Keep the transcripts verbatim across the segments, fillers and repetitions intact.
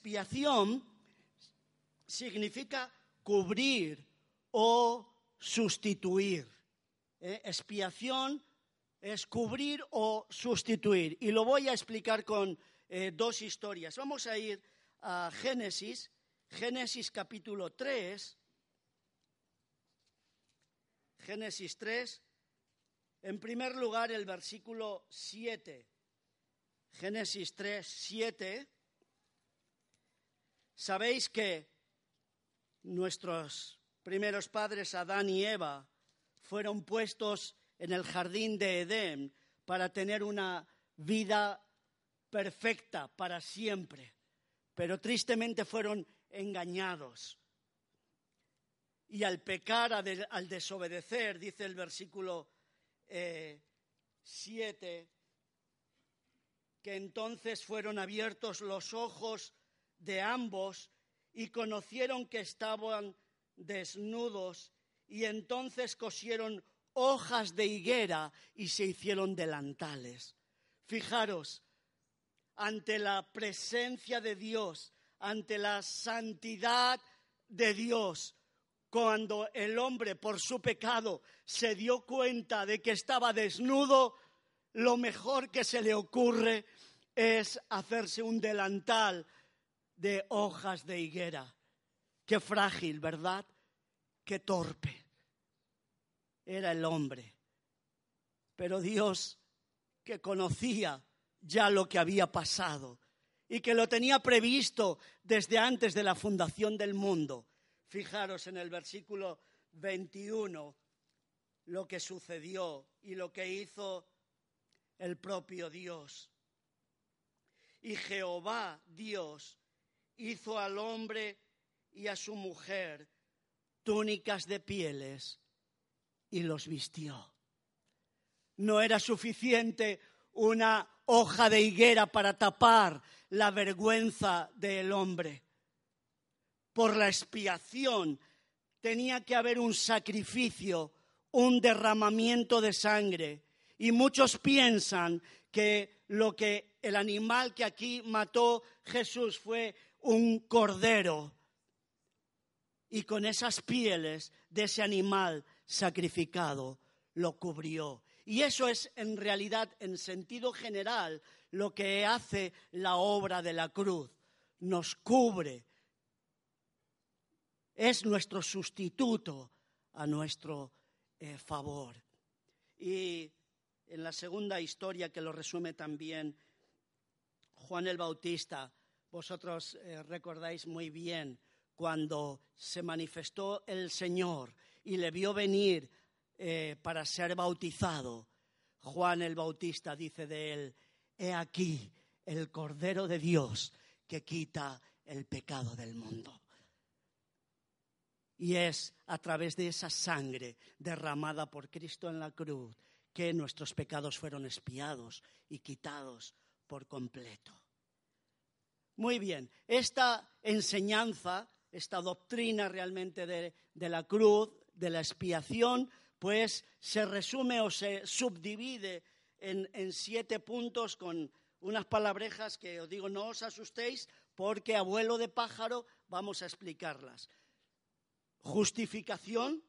expiación significa cubrir o sustituir. ¿Eh? Expiación es cubrir o sustituir. Y lo voy a explicar con eh, dos historias. Vamos a ir a Génesis, Génesis capítulo tres. Génesis tres, en primer lugar el versículo siete. Génesis tres, siete. Sabéis que nuestros primeros padres, Adán y Eva, fueron puestos en el jardín de Edén para tener una vida perfecta para siempre, pero tristemente fueron engañados. Y al pecar, al desobedecer, dice el versículo eh, siete, que entonces fueron abiertos los ojos de ambos y conocieron que estaban desnudos, y entonces cosieron hojas de higuera y se hicieron delantales. Fijaros, ante la presencia de Dios, ante la santidad de Dios, cuando el hombre por su pecado se dio cuenta de que estaba desnudo, lo mejor que se le ocurre es hacerse un delantal de hojas de higuera. Qué frágil, ¿verdad? Qué torpe era el hombre. Pero Dios, que conocía ya lo que había pasado y que lo tenía previsto desde antes de la fundación del mundo. Fijaros en el versículo veintiuno lo que sucedió y lo que hizo el propio Dios. Y Jehová Dios hizo al hombre y a su mujer túnicas de pieles y los vistió. No era suficiente una hoja de higuera para tapar la vergüenza del hombre. Por la expiación tenía que haber un sacrificio, un derramamiento de sangre. Y muchos piensan que lo que el animal que aquí mató Jesús fue un cordero. Y con esas pieles de ese animal sacrificado lo cubrió. Y eso es en realidad, en sentido general, lo que hace la obra de la cruz. Nos cubre. Es nuestro sustituto a nuestro eh, favor. Y en la segunda historia, que lo resume también Juan el Bautista, vosotros eh, recordáis muy bien cuando se manifestó el Señor y le vio venir eh, para ser bautizado. Juan el Bautista dice de él: he aquí el Cordero de Dios que quita el pecado del mundo. Y es a través de esa sangre derramada por Cristo en la cruz que nuestros pecados fueron expiados y quitados por completo. Muy bien, esta enseñanza, esta doctrina realmente de, de la cruz, de la expiación, pues se resume o se subdivide en, en siete puntos con unas palabrejas que os digo, no os asustéis, porque a vuelo de pájaro vamos a explicarlas. Justificación,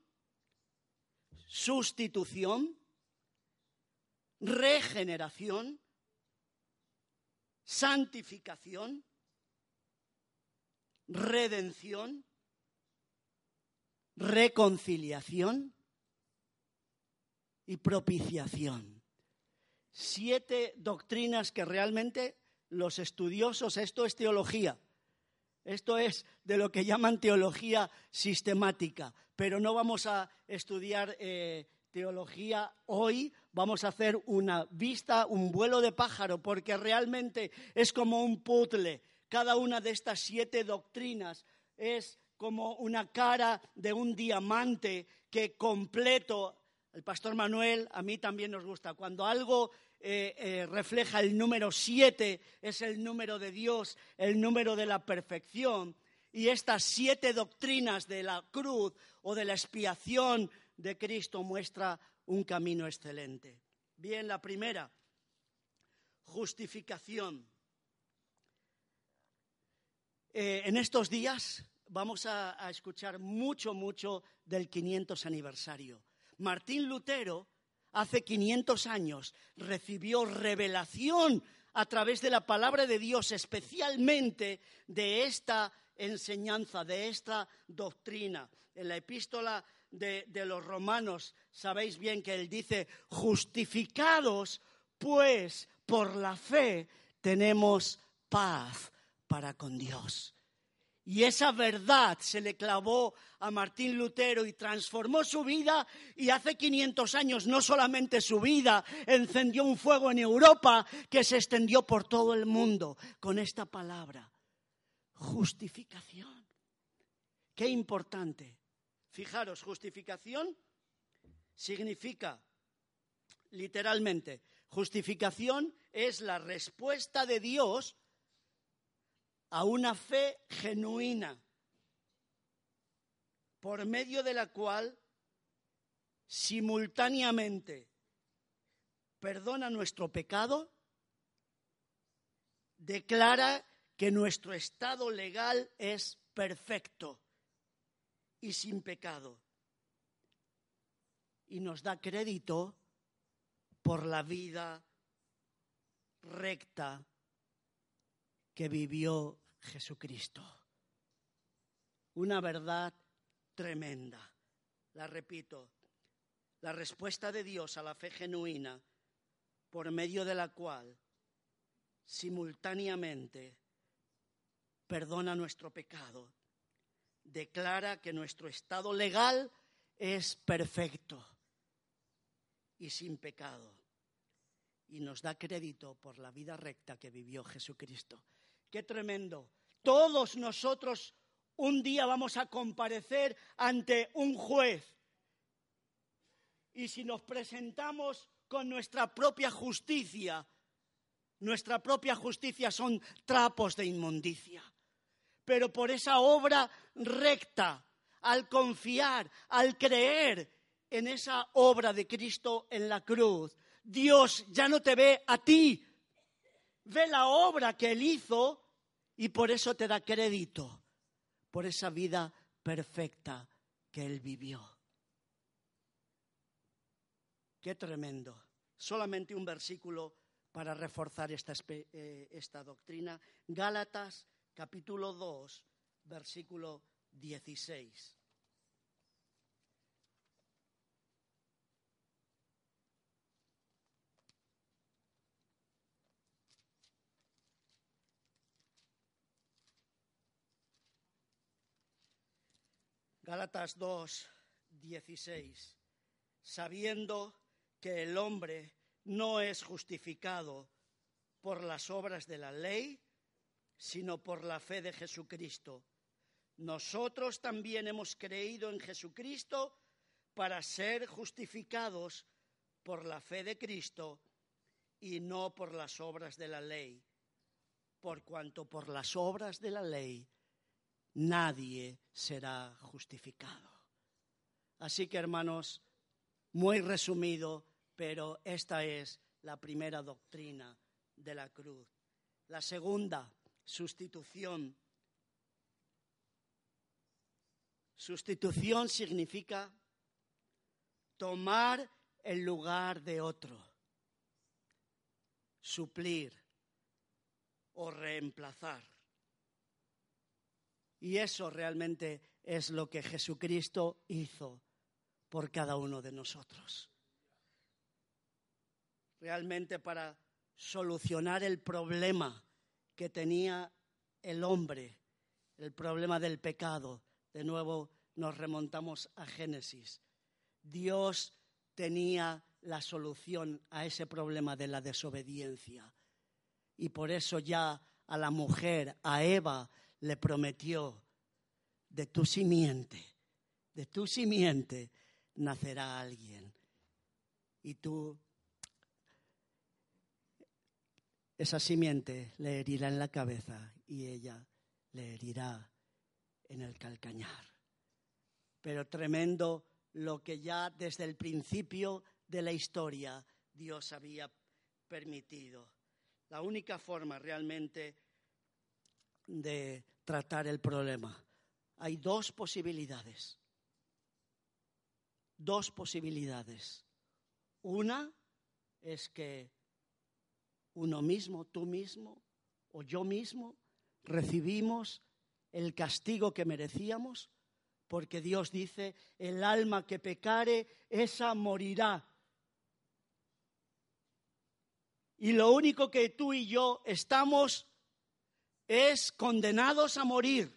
sustitución, regeneración, santificación, redención, reconciliación y propiciación. Siete doctrinas que realmente los estudiosos, esto es teología, esto es de lo que llaman teología sistemática, pero no vamos a estudiar eh, teología hoy, vamos a hacer una vista, un vuelo de pájaro, porque realmente es como un puzzle. Cada una de estas siete doctrinas es como una cara de un diamante que completo. El pastor Manuel, a mí también nos gusta. Cuando algo eh, eh, refleja el número siete, es el número de Dios, el número de la perfección. Y estas siete doctrinas de la cruz o de la expiación de Cristo muestra un camino excelente. Bien, la primera, justificación. Eh, en estos días vamos a, a escuchar mucho, mucho del quinientos aniversario. Martín Lutero, hace quinientos años, recibió revelación a través de la palabra de Dios, especialmente de esta enseñanza, de esta doctrina. En la epístola de, de los Romanos, sabéis bien que él dice, justificados, pues, por la fe, tenemos paz para con Dios. Y esa verdad se le clavó a Martín Lutero y transformó su vida, y hace quinientos años no solamente su vida, encendió un fuego en Europa que se extendió por todo el mundo con esta palabra, justificación. Qué importante. Fijaros, justificación significa, literalmente, justificación es la respuesta de Dios a una fe genuina, por medio de la cual simultáneamente perdona nuestro pecado, declara que nuestro estado legal es perfecto y sin pecado, y nos da crédito por la vida recta que vivió Jesucristo. Una verdad tremenda. La repito, la respuesta de Dios a la fe genuina, por medio de la cual simultáneamente perdona nuestro pecado, declara que nuestro estado legal es perfecto y sin pecado, y nos da crédito por la vida recta que vivió Jesucristo. ¡Qué tremendo! Todos nosotros un día vamos a comparecer ante un juez. Y si nos presentamos con nuestra propia justicia, nuestra propia justicia son trapos de inmundicia. Pero por esa obra recta, al confiar, al creer en esa obra de Cristo en la cruz, Dios ya no te ve a ti, ve la obra que Él hizo y por eso te da crédito, por esa vida perfecta que Él vivió. Qué tremendo. Solamente un versículo para reforzar esta, eh, esta doctrina. Gálatas capítulo dos, versículo dieciséis. Gálatas dos, dieciséis. Sabiendo que el hombre no es justificado por las obras de la ley, sino por la fe de Jesucristo. Nosotros también hemos creído en Jesucristo para ser justificados por la fe de Cristo y no por las obras de la ley, por cuanto por las obras de la ley nadie será justificado. Así que, hermanos, muy resumido, pero esta es la primera doctrina de la cruz. La segunda, sustitución. Sustitución significa tomar el lugar de otro, suplir o reemplazar. Y eso realmente es lo que Jesucristo hizo por cada uno de nosotros. Realmente para solucionar el problema que tenía el hombre, el problema del pecado. De nuevo nos remontamos a Génesis. Dios tenía la solución a ese problema de la desobediencia. Y por eso ya a la mujer, a Eva, le prometió, de tu simiente, de tu simiente nacerá alguien. Y tú, esa simiente le herirá en la cabeza y ella le herirá en el calcañar. Pero tremendo lo que ya desde el principio de la historia Dios había permitido. La única forma realmente de tratar el problema. Hay dos posibilidades. Dos posibilidades. Una es que uno mismo, tú mismo o yo mismo recibimos el castigo que merecíamos, porque Dios dice, el alma que pecare, esa morirá. Y lo único que tú y yo estamos es condenados a morir.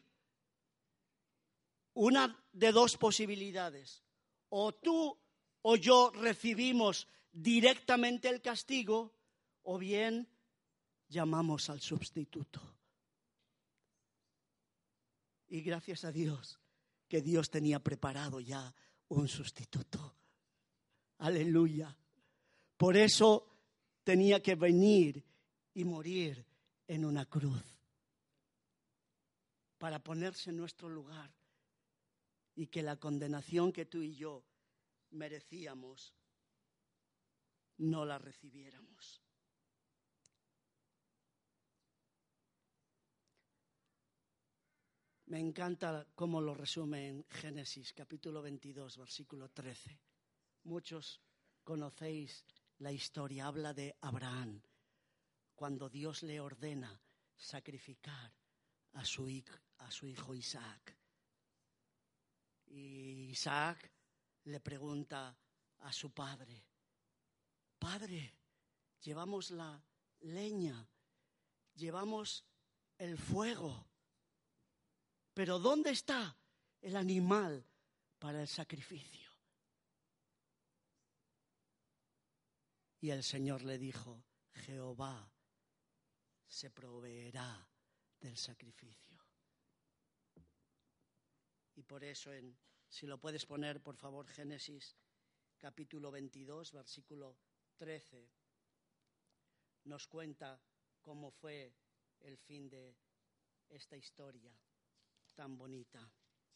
Una de dos posibilidades. O tú o yo recibimos directamente el castigo, o bien llamamos al sustituto. Y gracias a Dios que Dios tenía preparado ya un sustituto. Aleluya. Por eso tenía que venir y morir en una cruz, para ponerse en nuestro lugar y que la condenación que tú y yo merecíamos no la recibiéramos. Me encanta cómo lo resume en Génesis capítulo veintidós, versículo trece. Muchos conocéis la historia, habla de Abraham, cuando Dios le ordena sacrificar a su hijo, a su hijo Isaac. Y Isaac le pregunta a su padre, Padre, llevamos la leña, llevamos el fuego, pero ¿dónde está el animal para el sacrificio? Y el Señor le dijo, Jehová se proveerá del sacrificio. Y por eso, en, si lo puedes poner, por favor, Génesis capítulo veintidós, versículo trece, nos cuenta cómo fue el fin de esta historia tan bonita.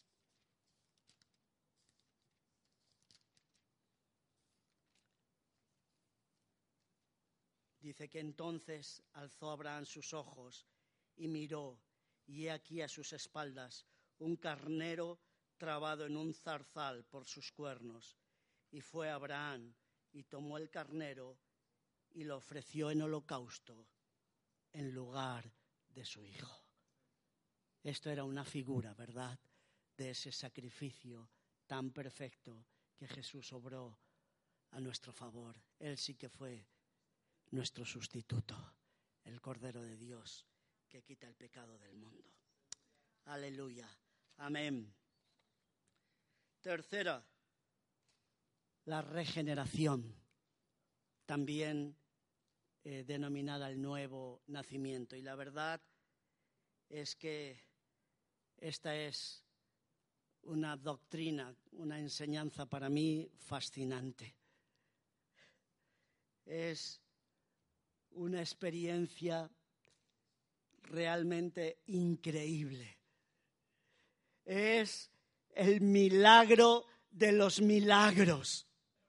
Dice que entonces alzó Abraham sus ojos y miró, y he aquí a sus espaldas un carnero trabado en un zarzal por sus cuernos. Y fue Abraham y tomó el carnero y lo ofreció en holocausto en lugar de su hijo. Esto era una figura, ¿verdad?, de ese sacrificio tan perfecto que Jesús obró a nuestro favor. Él sí que fue nuestro sustituto, el Cordero de Dios que quita el pecado del mundo. Aleluya. Amén. Tercera, la regeneración, también eh, denominada el nuevo nacimiento. Y la verdad es que esta es una doctrina, una enseñanza para mí fascinante. Es una experiencia realmente increíble. Es el milagro de los milagros.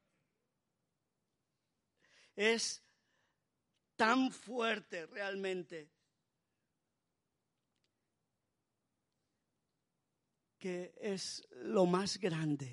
Es tan fuerte realmente que es lo más grande.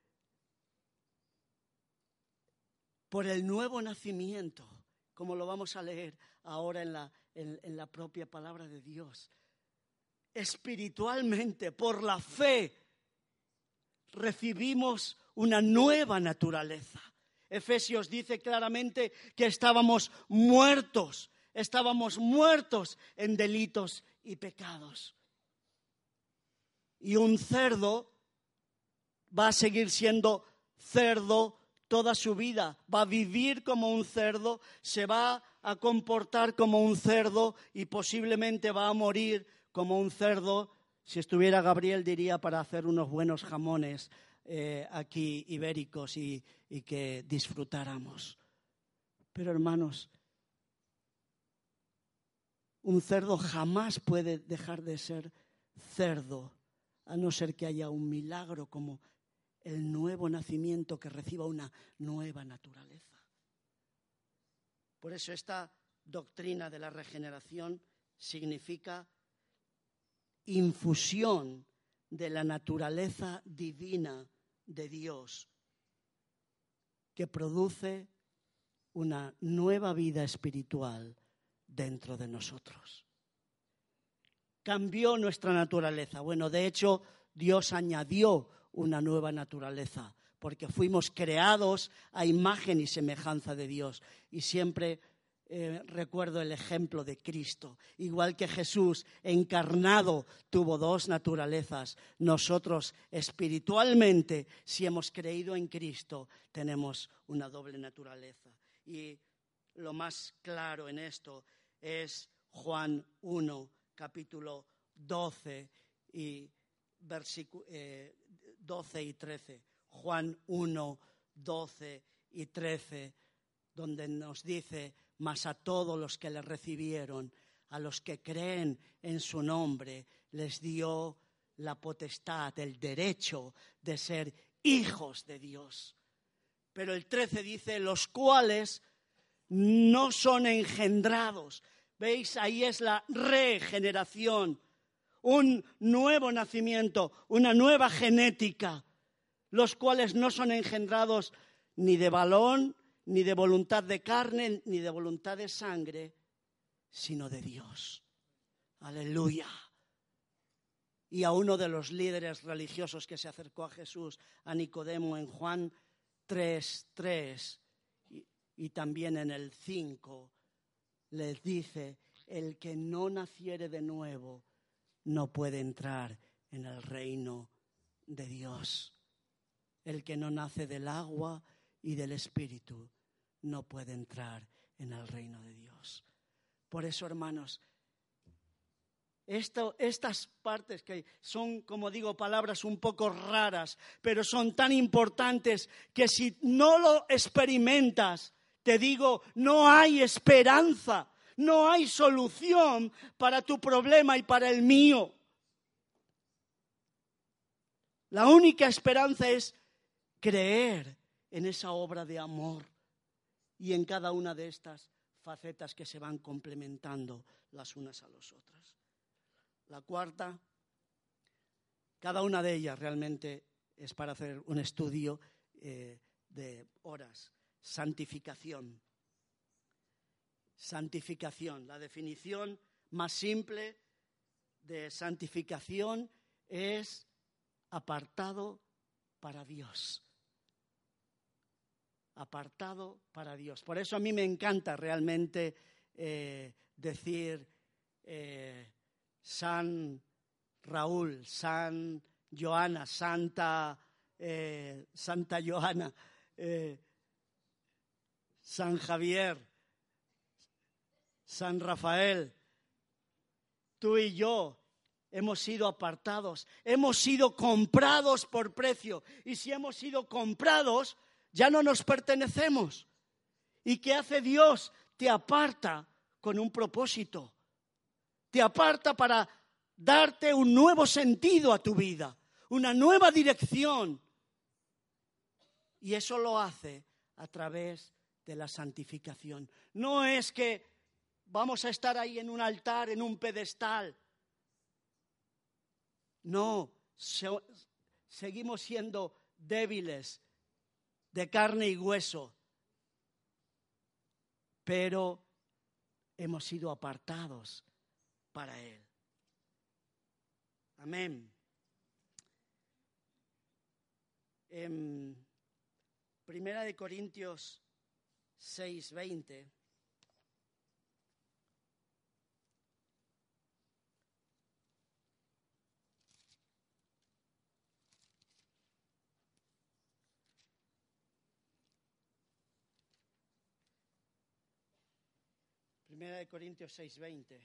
Por el nuevo nacimiento, como lo vamos a leer ahora en la, en, en la propia palabra de Dios. Espiritualmente, por la fe, recibimos una nueva naturaleza. Efesios dice claramente que estábamos muertos, estábamos muertos en delitos y pecados. Y un cerdo va a seguir siendo cerdo toda su vida, va a vivir como un cerdo, se va a comportar como un cerdo y posiblemente va a morir como un cerdo. Si estuviera Gabriel diría para hacer unos buenos jamones eh, aquí ibéricos y, y que disfrutáramos. Pero hermanos, un cerdo jamás puede dejar de ser cerdo, a no ser que haya un milagro como el nuevo nacimiento, que reciba una nueva naturaleza. Por eso esta doctrina de la regeneración significa infusión de la naturaleza divina de Dios, que produce una nueva vida espiritual dentro de nosotros. Cambió nuestra naturaleza. Bueno, de hecho, Dios añadió una nueva naturaleza, porque fuimos creados a imagen y semejanza de Dios. Y siempre eh, recuerdo el ejemplo de Cristo. Igual que Jesús, encarnado, tuvo dos naturalezas. Nosotros, espiritualmente, si hemos creído en Cristo, tenemos una doble naturaleza. Y lo más claro en esto es Juan uno, capítulo doce y versículo eh, doce y trece. Juan uno, doce y trece, donde nos dice: mas a todos los que le recibieron, a los que creen en su nombre, les dio la potestad, el derecho de ser hijos de Dios. Pero el trece dice: los cuales no son engendrados. ¿Veis? Ahí es la regeneración, un nuevo nacimiento, una nueva genética. Los cuales no son engendrados ni de varón, ni de voluntad de carne, ni de voluntad de sangre, sino de Dios. Aleluya. Y a uno de los líderes religiosos que se acercó a Jesús, a Nicodemo, en Juan tres, tres, y, y también en el cinco, les dice: el que no naciere de nuevo no puede entrar en el reino de Dios. El que no nace del agua y del Espíritu no puede entrar en el reino de Dios. Por eso, hermanos, esto, estas partes que son, como digo, palabras un poco raras, pero son tan importantes que si no lo experimentas, te digo, no hay esperanza, no hay solución para tu problema y para el mío. La única esperanza es creer en esa obra de amor y en cada una de estas facetas que se van complementando las unas a las otras. La cuarta, cada una de ellas realmente es para hacer un estudio eh, de horas. Santificación. Santificación. La definición más simple de santificación es apartado para Dios. Apartado para Dios. Por eso a mí me encanta realmente eh, decir eh, San Raúl, San Joana, Santa, eh, Santa Joana, eh, San Javier, San Rafael. Tú y yo hemos sido apartados, hemos sido comprados por precio. Y si hemos sido comprados, ya no nos pertenecemos. ¿Y qué hace Dios? Te aparta con un propósito. Te aparta para darte un nuevo sentido a tu vida, una nueva dirección. Y eso lo hace a través de la santificación. No es que vamos a estar ahí en un altar, en un pedestal. No, se, seguimos siendo débiles, de carne y hueso, pero hemos sido apartados para Él. Amén. En Primera de Corintios seis, veinte. Primera de Corintios seis, veinte.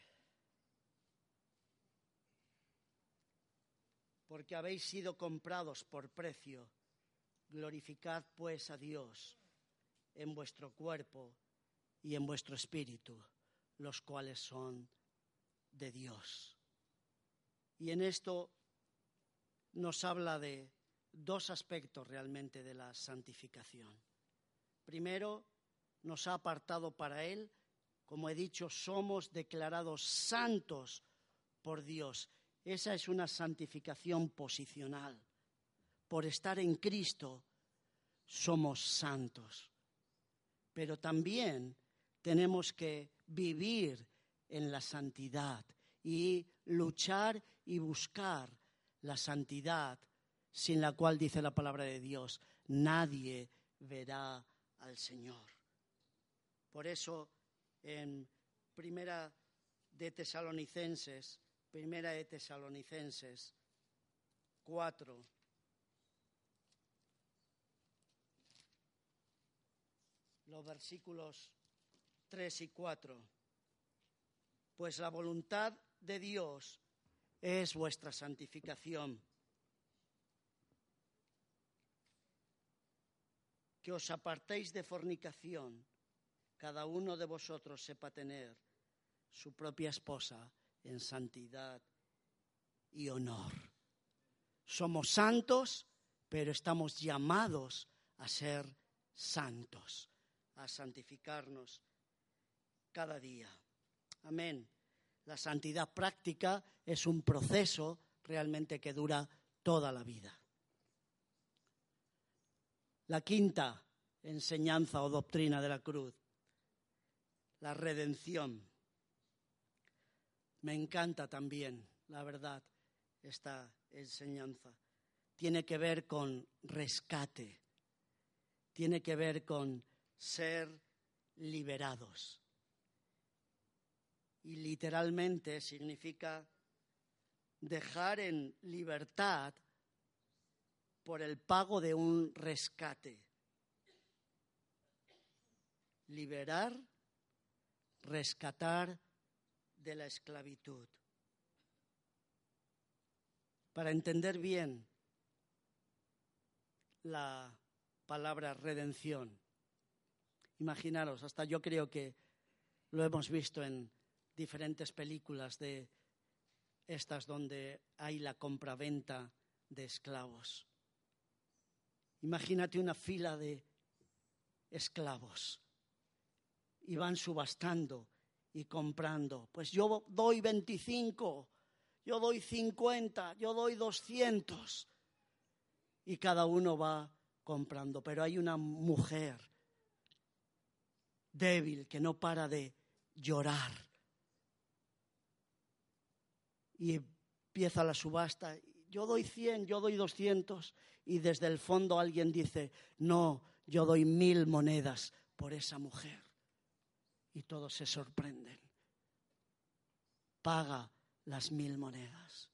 Porque habéis sido comprados por precio, glorificad pues a Dios en vuestro cuerpo y en vuestro espíritu, los cuales son de Dios. Y en esto nos habla de dos aspectos realmente de la santificación. Primero, nos ha apartado para Él. Como he dicho, somos declarados santos por Dios. Esa es una santificación posicional. Por estar en Cristo somos santos. Pero también tenemos que vivir en la santidad y luchar y buscar la santidad, sin la cual, dice la palabra de Dios, nadie verá al Señor. Por eso, en Primera de Tesalonicenses, Primera de Tesalonicenses cuatro, los versículos tres y cuatro. Pues la voluntad de Dios es vuestra santificación, que os apartéis de fornicación, cada uno de vosotros sepa tener su propia esposa en santidad y honor. Somos santos, pero estamos llamados a ser santos, a santificarnos cada día. Amén. La santidad práctica es un proceso realmente que dura toda la vida. La quinta enseñanza o doctrina de la cruz, la redención. Me encanta también, la verdad, esta enseñanza. Tiene que ver con rescate, tiene que ver con ser liberados. Y literalmente significa dejar en libertad por el pago de un rescate. Liberar, rescatar de la esclavitud. Para entender bien la palabra redención, imaginaros, hasta yo creo que lo hemos visto en diferentes películas de estas donde hay la compraventa de esclavos. Imagínate una fila de esclavos y van subastando y comprando. Pues yo doy veinticinco, yo doy cincuenta, yo doy doscientos. Y cada uno va comprando. Pero hay una mujer débil que no para de llorar. Y empieza la subasta. Yo doy cien, yo doy doscientos. Y desde el fondo alguien dice, no, yo doy mil monedas por esa mujer. Y todos se sorprenden. Paga las mil monedas.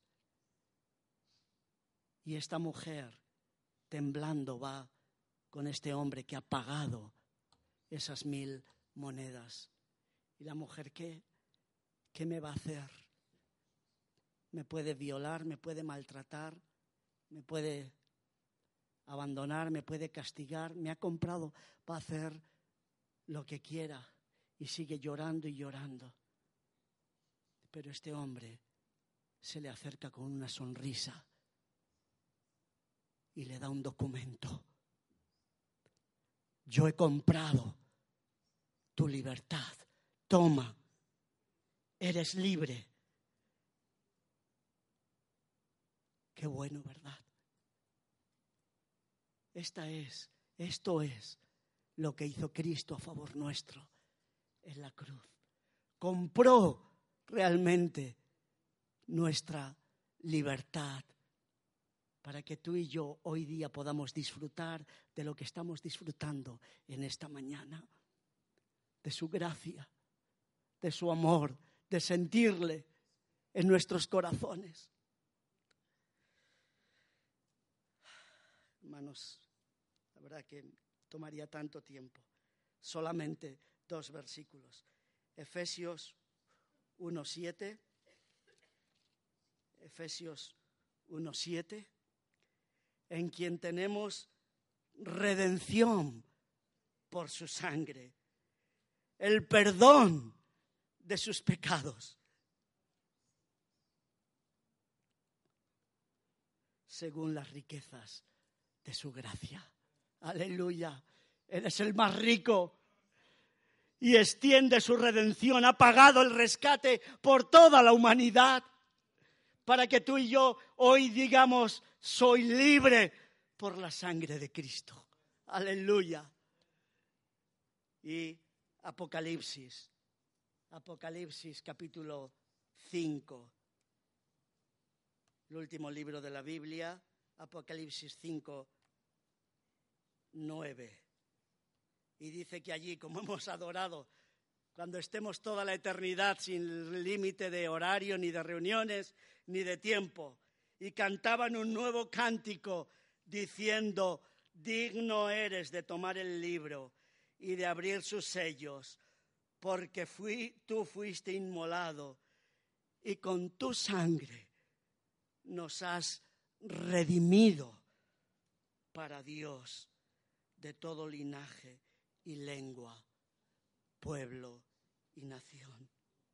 Y esta mujer, temblando, va con este hombre que ha pagado esas mil monedas. Y la mujer, ¿qué? ¿Qué me va a hacer? Me puede violar, me puede maltratar, me puede abandonar, me puede castigar. Me ha comprado para hacer lo que quiera. Y sigue llorando y llorando. Pero este hombre se le acerca con una sonrisa y le da un documento. Yo he comprado tu libertad. Toma, eres libre. Qué bueno, ¿verdad? Esta es, esto es lo que hizo Cristo a favor nuestro en la cruz. Compró realmente nuestra libertad para que tú y yo hoy día podamos disfrutar de lo que estamos disfrutando en esta mañana. De su gracia, de su amor, de sentirle en nuestros corazones. Hermanos, la verdad que tomaría tanto tiempo. Solamente dos versículos. Efesios uno siete. Efesios uno siete. En quien tenemos redención por su sangre. El perdón de sus pecados. Según las riquezas de su gracia. Aleluya. Eres el más rico. Y extiende su redención. Ha pagado el rescate por toda la humanidad. para que tú y yo hoy digamos, soy libre por la sangre de Cristo. Aleluya. Y Apocalipsis, Apocalipsis capítulo cinco, el último libro de la Biblia, Apocalipsis cinco, nueve. Y dice que allí, como hemos adorado, cuando estemos toda la eternidad sin límite de horario, ni de reuniones, ni de tiempo, y cantaban un nuevo cántico diciendo, digno eres de tomar el libro y de abrir sus sellos, porque fui, tú fuiste inmolado y con tu sangre nos has redimido para Dios de todo linaje y lengua, pueblo y nación.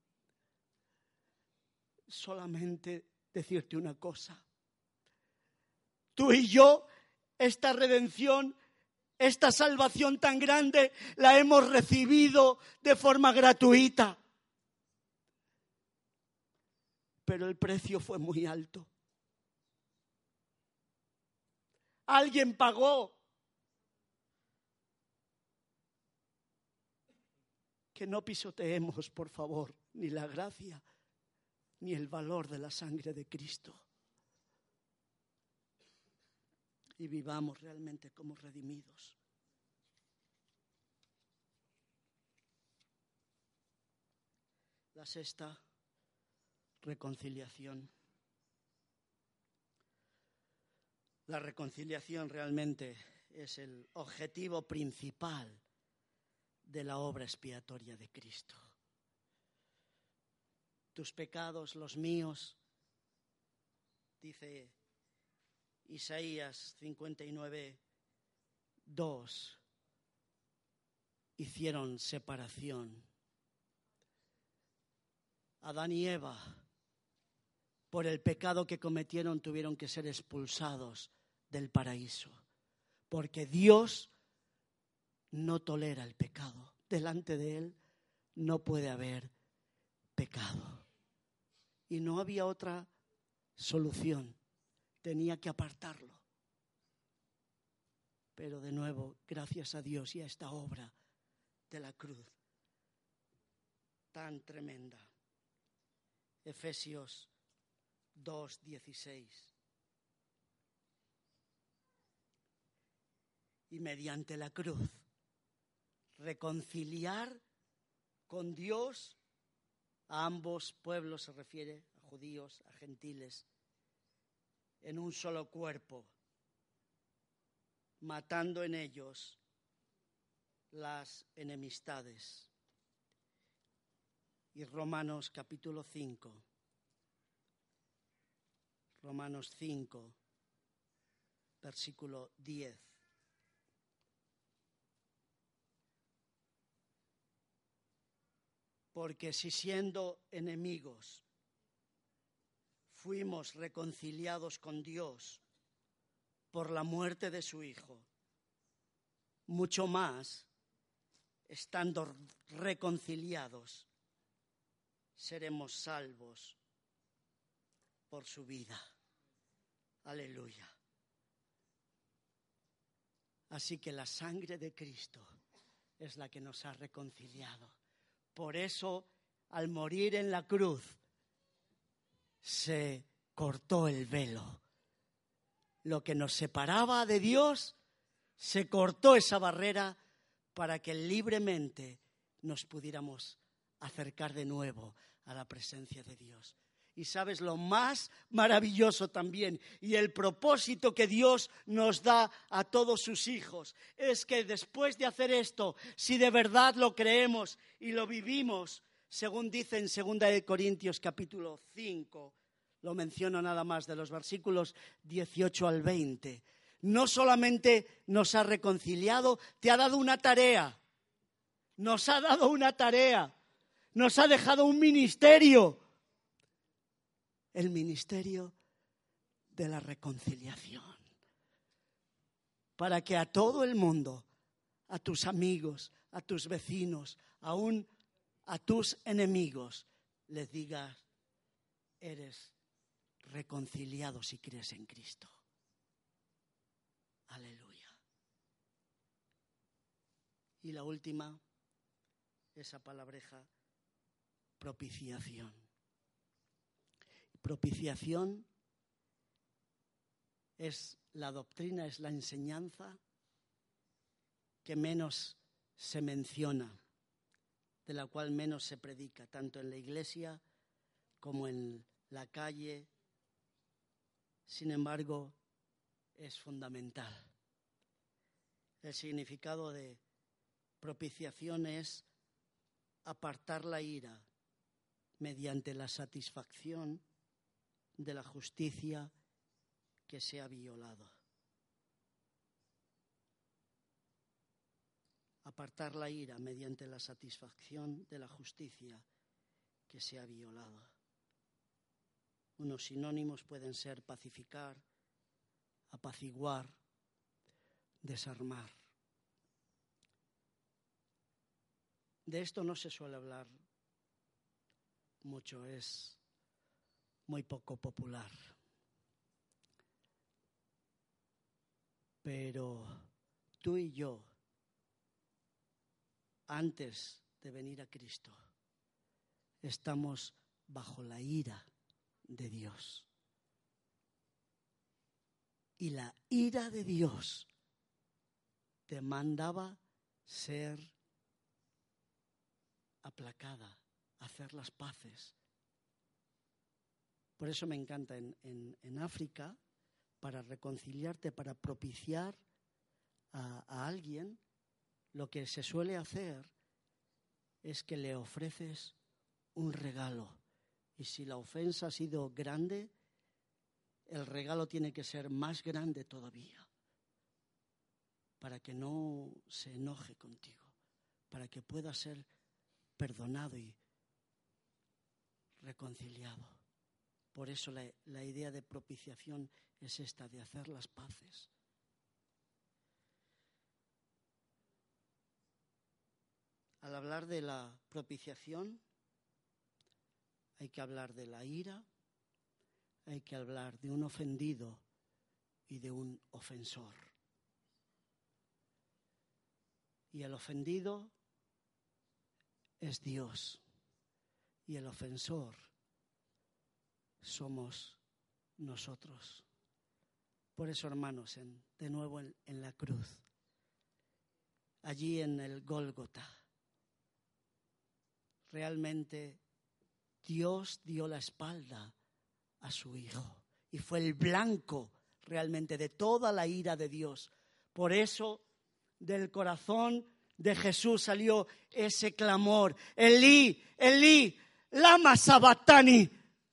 Solamente decirte una cosa. Tú y yo, esta redención, esta salvación tan grande, la hemos recibido de forma gratuita. Pero el precio fue muy alto. Alguien pagó. Que no pisoteemos, por favor, ni la gracia, ni el valor de la sangre de Cristo. Y vivamos realmente como redimidos. La sexta, reconciliación. La reconciliación realmente es el objetivo principal de la obra expiatoria de Cristo. Tus pecados, los míos, dice Isaías cincuenta y nueve, dos, hicieron separación. Adán y Eva, por el pecado que cometieron, tuvieron que ser expulsados del paraíso, porque Dios no tolera el pecado. Delante de Él no puede haber pecado. Y no había otra solución. Tenía que apartarlo. Pero de nuevo, gracias a Dios y a esta obra de la cruz tan tremenda. Efesios dos, dieciséis. Y mediante la cruz reconciliar con Dios a ambos pueblos, se refiere a judíos, a gentiles, en un solo cuerpo, matando en ellos las enemistades. Y Romanos capítulo cinco, Romanos cinco, versículo diez. Porque si siendo enemigos fuimos reconciliados con Dios por la muerte de su Hijo, mucho más, estando reconciliados, seremos salvos por su vida. Aleluya. Así que la sangre de Cristo es la que nos ha reconciliado. Por eso, al morir en la cruz, se cortó el velo. Lo que nos separaba de Dios, se cortó esa barrera para que libremente nos pudiéramos acercar de nuevo a la presencia de Dios. Y sabes lo más maravilloso también, y el propósito que Dios nos da a todos sus hijos, es que después de hacer esto, si de verdad lo creemos y lo vivimos, según dice en segunda de Corintios capítulo cinco, lo menciono nada más, de los versículos dieciocho al veinte, no solamente nos ha reconciliado, te ha dado una tarea, nos ha dado una tarea, nos ha dejado un ministerio. El ministerio de la reconciliación. Para que a todo el mundo, a tus amigos, a tus vecinos, aún a tus enemigos, les digas, eres reconciliado si crees en Cristo. Aleluya. Y la última, esa palabreja, propiciación. Propiciación es la doctrina, es la enseñanza que menos se menciona, de la cual menos se predica, tanto en la iglesia como en la calle. Sin embargo, es fundamental. El significado de propiciación es apartar la ira mediante la satisfacción de la justicia que se ha violado. Apartar la ira mediante la satisfacción de la justicia que se ha violado. Unos sinónimos pueden ser pacificar, apaciguar, desarmar. De esto no se suele hablar mucho, es muy poco popular. Pero tú y yo, antes de venir a Cristo, estamos bajo la ira de Dios. Y la ira de Dios demandaba ser aplacada, hacer las paces. Por eso me encanta en, en, en África, para reconciliarte, para propiciar a, a alguien, lo que se suele hacer es que le ofreces un regalo. Y si la ofensa ha sido grande, el regalo tiene que ser más grande todavía, para que no se enoje contigo, para que pueda ser perdonado y reconciliado. Por eso la, la idea de propiciación es esta, de hacer las paces. Al hablar de la propiciación, hay que hablar de la ira, hay que hablar de un ofendido y de un ofensor. Y el ofendido es Dios y el ofensor somos nosotros. Por eso, hermanos, en, de nuevo en, en la cruz, allí en el Gólgota, realmente Dios dio la espalda a su Hijo y fue el blanco realmente de toda la ira de Dios. Por eso del corazón de Jesús salió ese clamor: Elí, Elí, lama sabactani.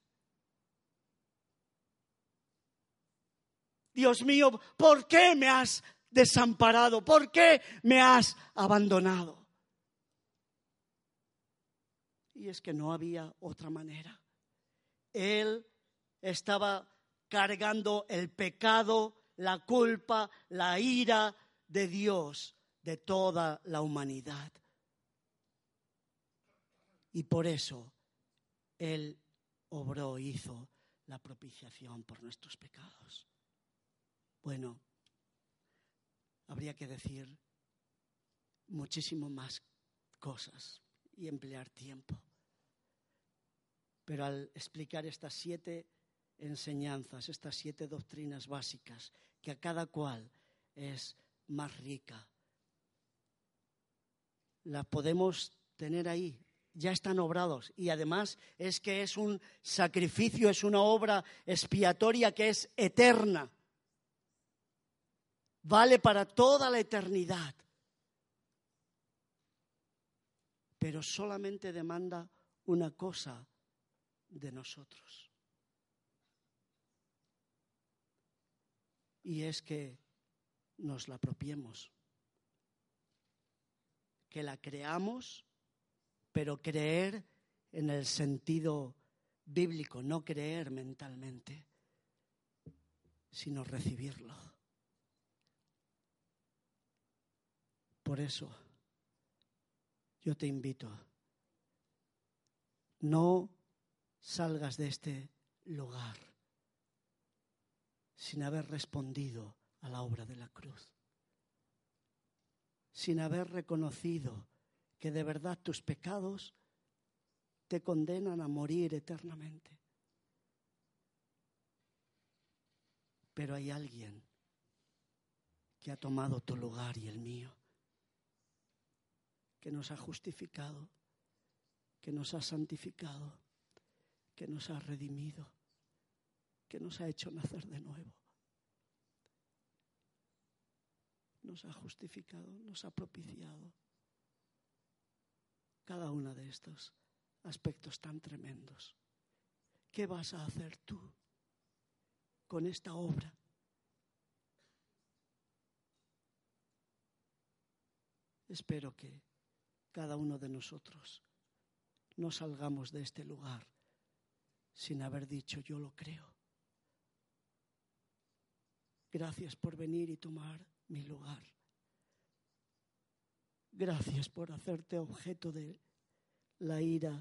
Dios mío, ¿por qué me has desamparado? ¿Por qué me has abandonado? Y es que no había otra manera. Él estaba cargando el pecado, la culpa, la ira de Dios, de toda la humanidad. Y por eso Él obró, hizo la propiciación por nuestros pecados. Bueno, habría que decir muchísimo más cosas y emplear tiempo. Pero al explicar estas siete enseñanzas, estas siete doctrinas básicas, que a cada cual es más rica, las podemos tener ahí, ya están obrados. Y además es que es un sacrificio, es una obra expiatoria que es eterna. Vale para toda la eternidad. Pero solamente demanda una cosa de nosotros. Y es que nos la apropiemos. Que la creamos, pero creer en el sentido bíblico, no creer mentalmente, sino recibirlo. Por eso, yo te invito, no salgas de este lugar sin haber respondido a la obra de la cruz, sin haber reconocido que de verdad tus pecados te condenan a morir eternamente. Pero hay alguien que ha tomado tu lugar y el mío, que nos ha justificado, que nos ha santificado, que nos ha redimido, que nos ha hecho nacer de nuevo. Nos ha justificado, nos ha propiciado. Cada uno de estos aspectos tan tremendos. ¿Qué vas a hacer tú con esta obra? Espero que cada uno de nosotros no salgamos de este lugar sin haber dicho yo lo creo. Gracias por venir y tomar mi lugar. Gracias por hacerte objeto de la ira,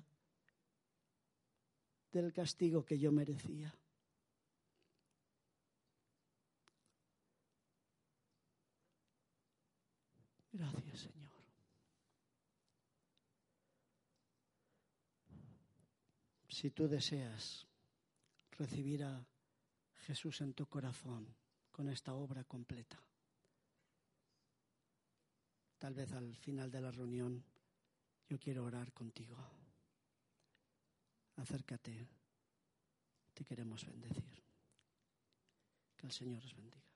del castigo que yo merecía. Gracias, Señor. Si tú deseas recibir a Jesús en tu corazón con esta obra completa, tal vez al final de la reunión yo quiero orar contigo. Acércate, te queremos bendecir. Que el Señor os bendiga.